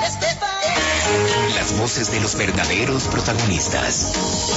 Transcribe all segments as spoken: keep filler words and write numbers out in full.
Las voces de los verdaderos protagonistas.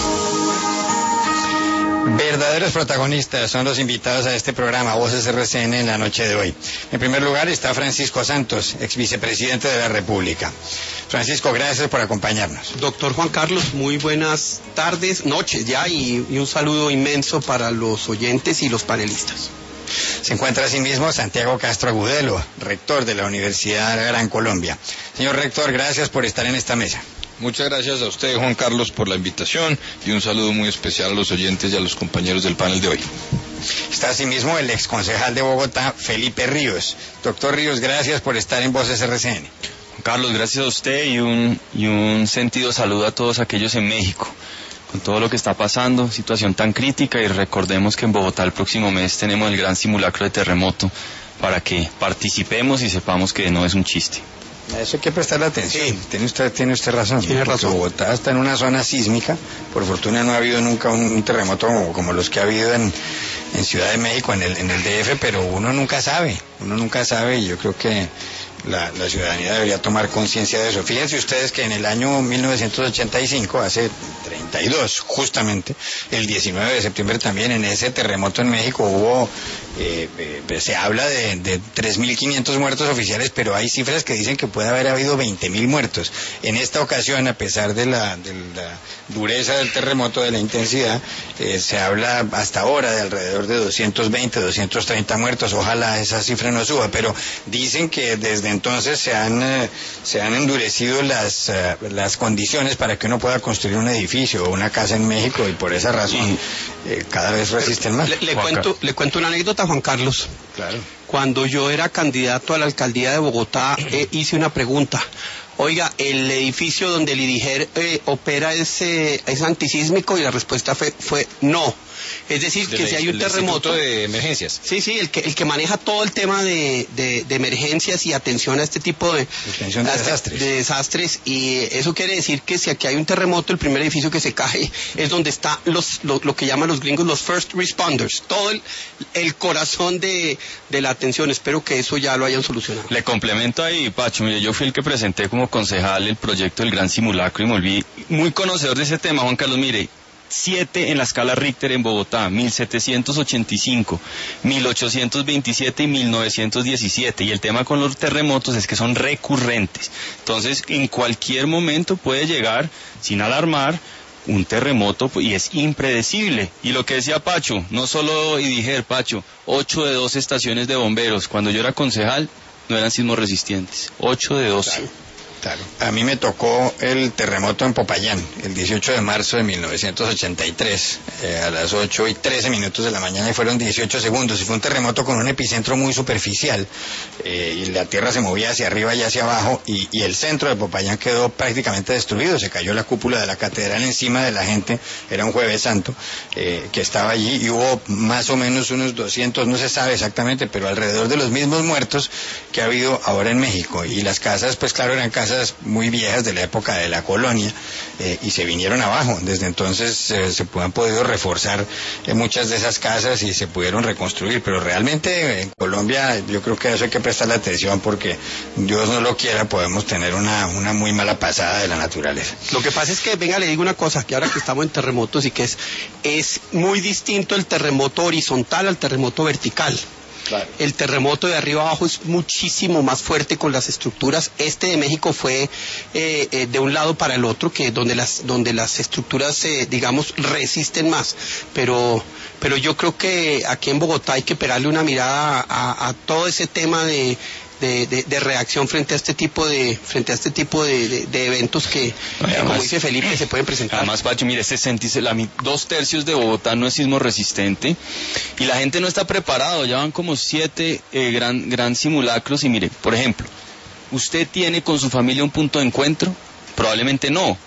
Verdaderos protagonistas son los invitados a este programa Voces R C N en la noche de hoy. En primer lugar está Francisco Santos, ex vicepresidente de la República. Francisco, gracias por acompañarnos. Doctor Juan Carlos, muy buenas tardes, noches ya, y, y un saludo inmenso para los oyentes y los panelistas. Se encuentra asimismo Santiago Castro Agudelo, rector de la Universidad Gran Colombia. Señor rector, gracias por estar en esta mesa. Muchas gracias a usted, Juan Carlos, por la invitación y un saludo muy especial a los oyentes y a los compañeros del panel de hoy. Está asimismo el exconcejal de Bogotá, Felipe Ríos. Doctor Ríos, gracias por estar en Voces R C N. Juan Carlos, gracias a usted y un, y un sentido saludo a todos aquellos en México, con todo lo que está pasando, situación tan crítica, y recordemos que en Bogotá el próximo mes tenemos el gran simulacro de terremoto para que participemos y sepamos que no es un chiste. A eso hay que prestarle atención. Sí. Tiene usted, tiene usted razón. Tiene razón. Bogotá está en una zona sísmica. Por fortuna no ha habido nunca un, un terremoto como, como los que ha habido en, en Ciudad de México, en el, en el D F, pero uno nunca sabe. Uno nunca sabe, y yo creo que la, la ciudadanía debería tomar conciencia de eso. Fíjense ustedes que en el año mil novecientos ochenta y cinco, hace treinta y dos, justamente, el diecinueve de septiembre también, en ese terremoto en México hubo, eh, eh, se habla de, de tres mil quinientos muertos oficiales, pero hay cifras que dicen que puede haber habido veinte mil muertos. En esta ocasión, a pesar de la, de la dureza del terremoto, de la intensidad, eh, se habla hasta ahora de alrededor de doscientos veinte, doscientos treinta muertos. Ojalá esa cifra no suba, pero dicen que desde entonces se han, eh, se han endurecido las, uh, las condiciones para que uno pueda construir un edificio o una casa en México, y por esa razón eh, cada vez resisten más. Le, le, cuento, le cuento una anécdota, Juan Carlos. Claro. Cuando yo era candidato a la alcaldía de Bogotá, eh, hice una pregunta. Oiga, ¿el edificio donde el IDIGER eh, opera es, eh, es antisísmico? Y la respuesta fue, fue no. Es decir, que del, si hay un terremoto de emergencias. Sí, sí, el que el que maneja todo el tema de, de, de emergencias y atención a este tipo de, de, de, desastres. de desastres. Y eso quiere decir que si aquí hay un terremoto, el primer edificio que se cae es donde está los lo, lo que llaman los gringos los first responders, todo el, el corazón de, de la atención. Espero que eso ya lo hayan solucionado. Le complemento ahí, Pacho. Mire, yo fui el que presenté como concejal el proyecto del gran simulacro y me volví muy conocedor de ese tema, Juan Carlos. Mire, siete en la escala Richter en Bogotá, mil setecientos ochenta y cinco, mil ochocientos veintisiete y mil novecientos diecisiete, y el tema con los terremotos es que son recurrentes, entonces en cualquier momento puede llegar, sin alarmar, un terremoto, y es impredecible. Y lo que decía Pacho, no solo IDIGER, Pacho, ocho de doce estaciones de bomberos, cuando yo era concejal, no eran sismos resistentes, ocho de doce. Claro. Claro. A mí me tocó el terremoto en Popayán, el dieciocho de marzo de mil novecientos ochenta y tres, eh, a las ocho y trece minutos de la mañana, y fueron dieciocho segundos, y fue un terremoto con un epicentro muy superficial, eh, y la tierra se movía hacia arriba y hacia abajo, y, y el centro de Popayán quedó prácticamente destruido. Se cayó la cúpula de la catedral encima de la gente, era un Jueves Santo, eh, que estaba allí, y hubo más o menos unos doscientos, no se sabe exactamente, pero alrededor de los mismos muertos que ha habido ahora en México. Y las casas, pues claro, eran casas muy viejas de la época de la colonia, eh, y se vinieron abajo. Desde entonces eh, se han podido reforzar eh, muchas de esas casas y se pudieron reconstruir, pero realmente en Colombia yo creo que a eso hay que prestarle atención, porque Dios no lo quiera, podemos tener una, una muy mala pasada de la naturaleza. Lo que pasa es que, venga, le digo una cosa, que ahora que estamos en terremotos, y que es, es muy distinto el terremoto horizontal al terremoto vertical. Claro. El terremoto de arriba abajo es muchísimo más fuerte con las estructuras. Este de México fue eh, eh, de un lado para el otro, que donde las donde las estructuras eh, digamos resisten más. Pero pero yo creo que aquí en Bogotá hay que pegarle una mirada a, a todo ese tema de De, de, de reacción frente a este tipo de frente a este tipo de, de, de eventos que, además, como dice Felipe, se pueden presentar. Además, Pacho, mire, sesenta, la, dos tercios de Bogotá no es sismo resistente, y la gente no está preparado. Ya van como siete eh, gran, gran simulacros, y mire, por ejemplo, ¿usted tiene con su familia un punto de encuentro? Probablemente no.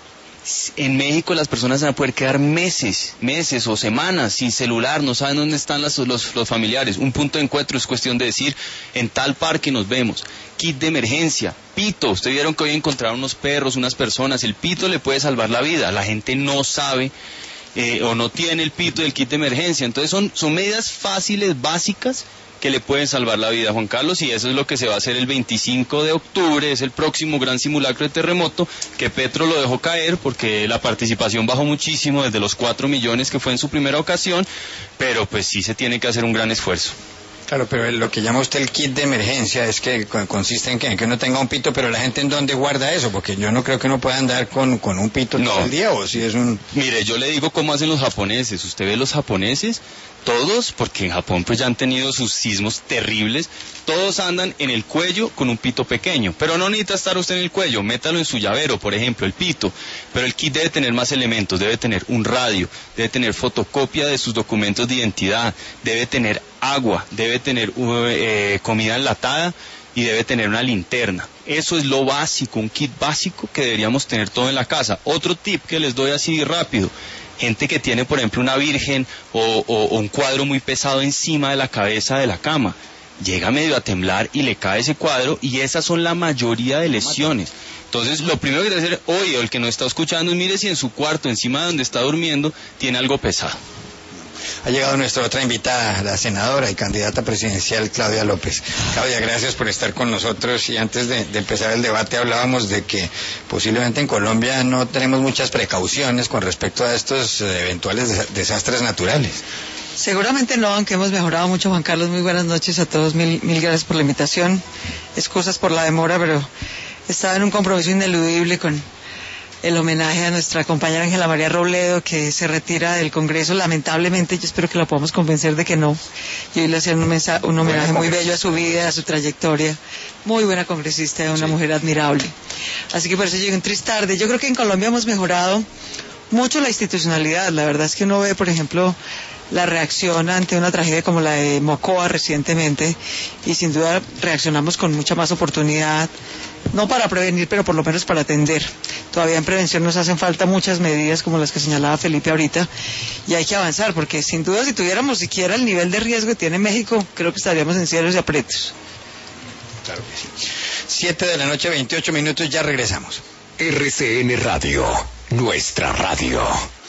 En México las personas van a poder quedar meses, meses o semanas sin celular, no saben dónde están las, los, los familiares. Un punto de encuentro es cuestión de decir, en tal parque nos vemos. Kit de emergencia, pito. Ustedes vieron que hoy encontraron unos perros, unas personas, el pito le puede salvar la vida. La gente no sabe eh, o no tiene el pito del kit de emergencia. Entonces son, son medidas fáciles, básicas, que le pueden salvar la vida a Juan Carlos, y eso es lo que se va a hacer el veinticinco de octubre, es el próximo gran simulacro de terremoto, que Petro lo dejó caer porque la participación bajó muchísimo desde los cuatro millones que fue en su primera ocasión, pero pues sí se tiene que hacer un gran esfuerzo. Claro, pero lo que llama usted el kit de emergencia es que consiste en que, en que uno tenga un pito, pero la gente ¿en dónde guarda eso? Porque yo no creo que uno pueda andar con, con un pito no. todo el día, o si es un... Mire, yo le digo cómo hacen los japoneses. Usted ve los japoneses, todos, porque en Japón pues ya han tenido sus sismos terribles, todos andan en el cuello con un pito pequeño, pero no necesita estar usted en el cuello, métalo en su llavero, por ejemplo, el pito, pero el kit debe tener más elementos, debe tener un radio, debe tener fotocopia de sus documentos de identidad, debe tener agua, debe tener eh, comida enlatada y debe tener una linterna. Eso es lo básico, un kit básico que deberíamos tener todo en la casa. Otro tip que les doy así rápido: gente que tiene, por ejemplo, una virgen o, o, o un cuadro muy pesado encima de la cabeza de la cama, llega medio a temblar y le cae ese cuadro, y esas son la mayoría de lesiones. Entonces, lo primero que debe hacer hoy, o el que nos está escuchando, es mire si en su cuarto, encima de donde está durmiendo, tiene algo pesado. Ha llegado nuestra otra invitada, la senadora y candidata presidencial Claudia López. Claudia, gracias por estar con nosotros, y antes de, de empezar el debate hablábamos de que posiblemente en Colombia no tenemos muchas precauciones con respecto a estos eh, eventuales des desastres naturales. Seguramente no, aunque hemos mejorado mucho. Juan Carlos, muy buenas noches a todos, mil, mil gracias por la invitación, excusas por la demora, pero estaba en un compromiso ineludible con el homenaje a nuestra compañera Ángela María Robledo, que se retira del Congreso, lamentablemente. Yo espero que la podamos convencer de que no, y hoy le hacen un, mensaje, un homenaje muy bello a su vida, a su trayectoria, muy buena congresista, una sí. mujer admirable, así que por eso llegué un tris tarde. Yo creo que en Colombia hemos mejorado mucho la institucionalidad. La verdad es que uno ve, por ejemplo, la reacción ante una tragedia como la de Mocoa recientemente, y sin duda reaccionamos con mucha más oportunidad, no para prevenir, pero por lo menos para atender. Todavía en prevención nos hacen falta muchas medidas como las que señalaba Felipe ahorita, y hay que avanzar, porque sin duda si tuviéramos siquiera el nivel de riesgo que tiene México, creo que estaríamos en cielos y aprietos. Claro que sí. Siete de la noche, veintiocho minutos, ya regresamos. R C N Radio, nuestra radio.